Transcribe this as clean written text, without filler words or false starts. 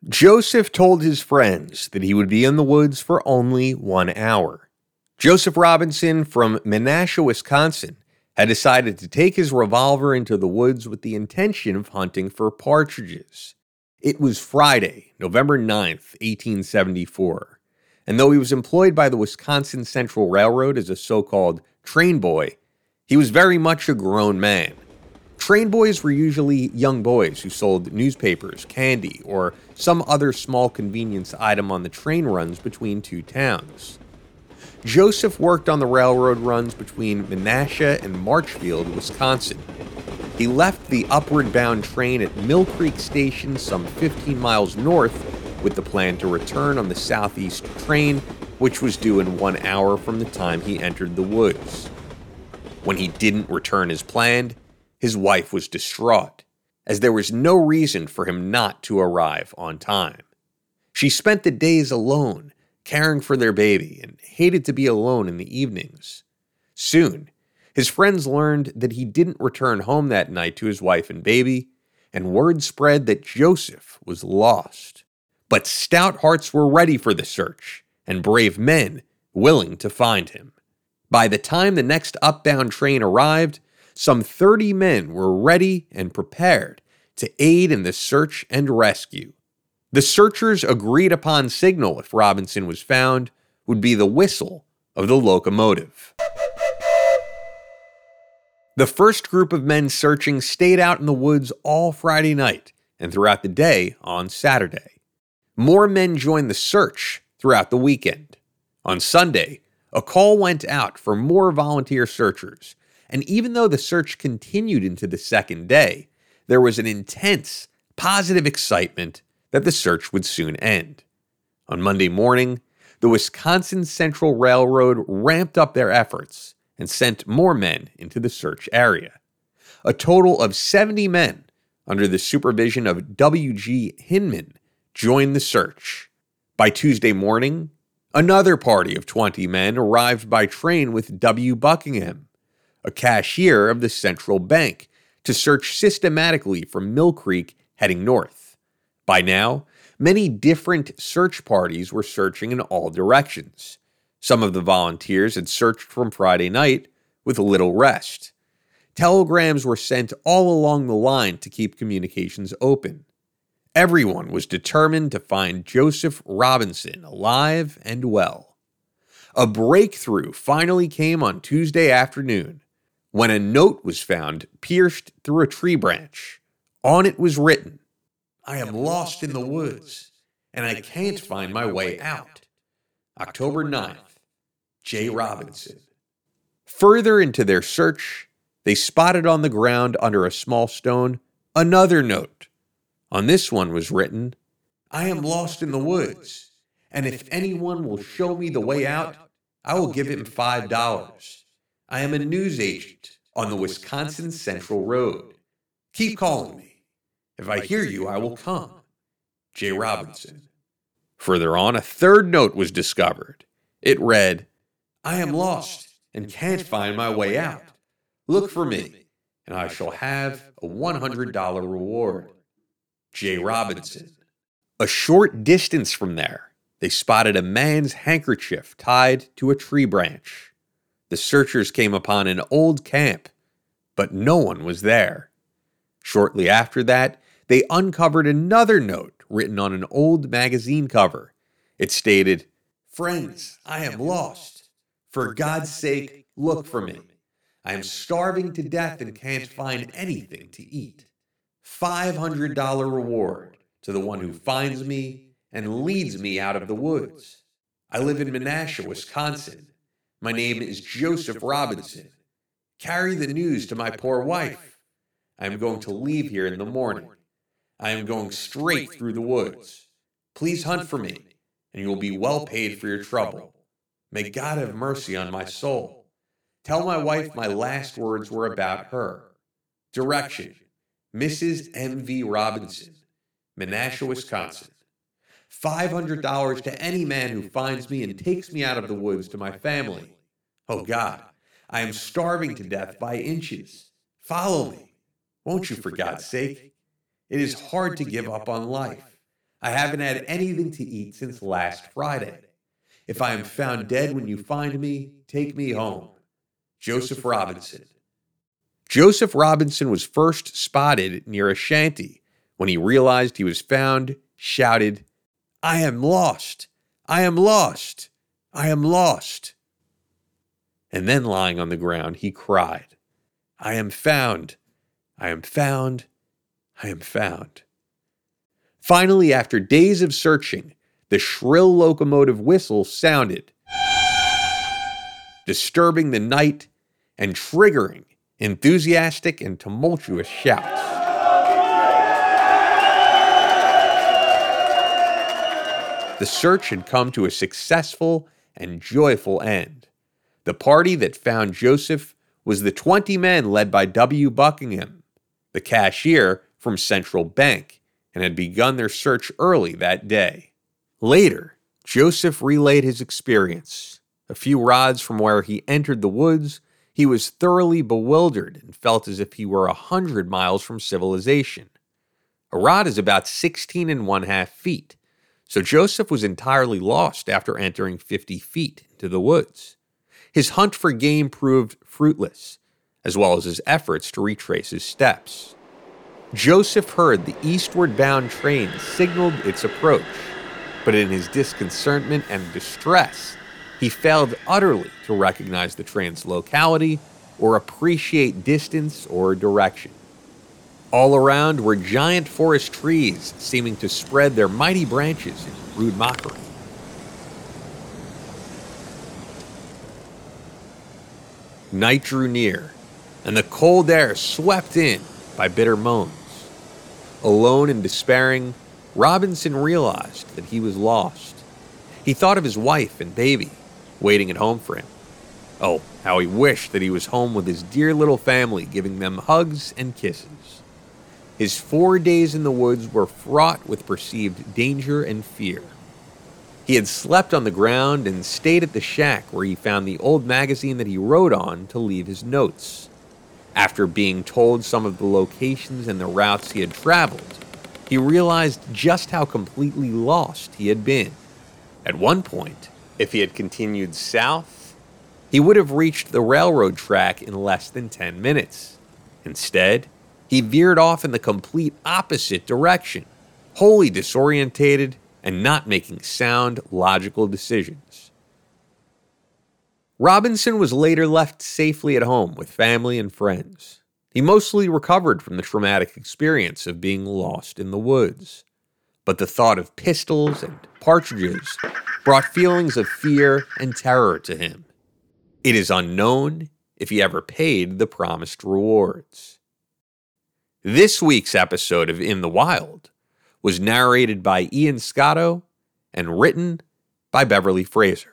Joseph told his friends that he would be in the woods for only 1 hour. Joseph Robinson from Menasha, Wisconsin, had decided to take his revolver into the woods with the intention of hunting for partridges. It was Friday, November 9th, 1874, and though he was employed by the Wisconsin Central Railroad as a so-called train boy, he was very much a grown man. Train boys were usually young boys who sold newspapers, candy, or some other small convenience item on the train runs between two towns. Joseph worked on the railroad runs between Menasha and Marshfield, Wisconsin. He left the upward-bound train at Mill Creek Station some 15 miles north with the plan to return on the southeast train, which was due in 1 hour from the time he entered the woods. When he didn't return as planned, his wife was distraught, as there was no reason for him not to arrive on time. She spent the days alone, caring for their baby, and hated to be alone in the evenings. Soon, his friends learned that he didn't return home that night to his wife and baby, and word spread that Joseph was lost. But stout hearts were ready for the search, and brave men willing to find him. By the time the next upbound train arrived, some 30 men were ready and prepared to aid in the search and rescue. The searchers' agreed upon signal, if Robinson was found, would be the whistle of the locomotive. The first group of men searching stayed out in the woods all Friday night and throughout the day on Saturday. More men joined the search throughout the weekend. On Sunday, a call went out for more volunteer searchers, and even though the search continued into the second day, there was an intense, positive excitement that the search would soon end. On Monday morning, the Wisconsin Central Railroad ramped up their efforts and sent more men into the search area. A total of 70 men, under the supervision of W.G. Hinman, joined the search. By Tuesday morning, another party of 20 men arrived by train with W. Buckingham, a cashier of the Central Bank, to search systematically from Mill Creek heading north. By now, many different search parties were searching in all directions. Some of the volunteers had searched from Friday night with little rest. Telegrams were sent all along the line to keep communications open. Everyone was determined to find Joseph Robinson alive and well. A breakthrough finally came on Tuesday afternoon, when a note was found pierced through a tree branch. On it was written, "I am lost in the woods, and I can't find my way out. October 9th, J. Robinson." Further into their search, they spotted on the ground under a small stone another note. On this one was written, "I am lost in the woods, and if anyone will show me the way out, I will give him $5. I am a news agent on the Wisconsin Central Road. Keep calling me. If I hear you, I will come. J. Robinson." Further on, a third note was discovered. It read, "I am lost and can't find my way out. Look for me, and I shall have a $100 reward. J. Robinson." A short distance from there, they spotted a man's handkerchief tied to a tree branch. The searchers came upon an old camp, but no one was there. Shortly after that, they uncovered another note written on an old magazine cover. It stated, "Friends, I am lost. For God's sake, look for me. I am starving to death and can't find anything to eat. $500 reward to the one who finds me and leads me out of the woods. I live in Menasha, Wisconsin. My name is Joseph Robinson. Carry the news to my poor wife. I am going to leave here in the morning. I am going straight through the woods. Please hunt for me, and you will be well paid for your trouble. May God have mercy on my soul. Tell my wife my last words were about her. Direction, Mrs. M.V. Robinson, Menasha, Wisconsin. $500 to any man who finds me and takes me out of the woods to my family. Oh God, I am starving to death by inches. Follow me, won't you, for God's sake? It is hard to give up on life. I haven't had anything to eat since last Friday. If I am found dead when you find me, take me home. Joseph Robinson. Joseph Robinson was first spotted near a shanty. When he realized he was found, shouted, "I am lost! I am lost! I am lost!" And then lying on the ground, he cried, "I am found! I am found! I am found!" Finally, after days of searching, the shrill locomotive whistle sounded, disturbing the night and triggering enthusiastic and tumultuous shouts. The search had come to a successful and joyful end. The party that found Joseph was the 20 men led by W. Buckingham, the cashier from Central Bank, and had begun their search early that day. Later, Joseph relayed his experience. A few rods from where he entered the woods, he was thoroughly bewildered and felt as if he were 100 miles from civilization. A rod is about 16 1/2 feet, so Joseph was entirely lost after entering 50 feet into the woods. His hunt for game proved fruitless, as well as his efforts to retrace his steps. Joseph heard the eastward-bound train signaled its approach, but in his disconcertment and distress, he failed utterly to recognize the train's locality or appreciate distance or direction. All around were giant forest trees seeming to spread their mighty branches in rude mockery. Night drew near, and the cold air swept in by bitter moans. Alone and despairing, Robinson realized that he was lost. He thought of his wife and baby, waiting at home for him. Oh, how he wished that he was home with his dear little family, giving them hugs and kisses. His 4 days in the woods were fraught with perceived danger and fear. He had slept on the ground and stayed at the shack where he found the old magazine that he wrote on to leave his notes. After being told some of the locations and the routes he had traveled, he realized just how completely lost he had been. At one point, if he had continued south, he would have reached the railroad track in less than 10 minutes. Instead, he veered off in the complete opposite direction, wholly disorientated and not making sound, logical decisions. Robinson was later left safely at home with family and friends. He mostly recovered from the traumatic experience of being lost in the woods. But the thought of pistols and partridges brought feelings of fear and terror to him. It is unknown if he ever paid the promised rewards. This week's episode of In the Wild was narrated by Ian Scotto and written by Beverly Fraser.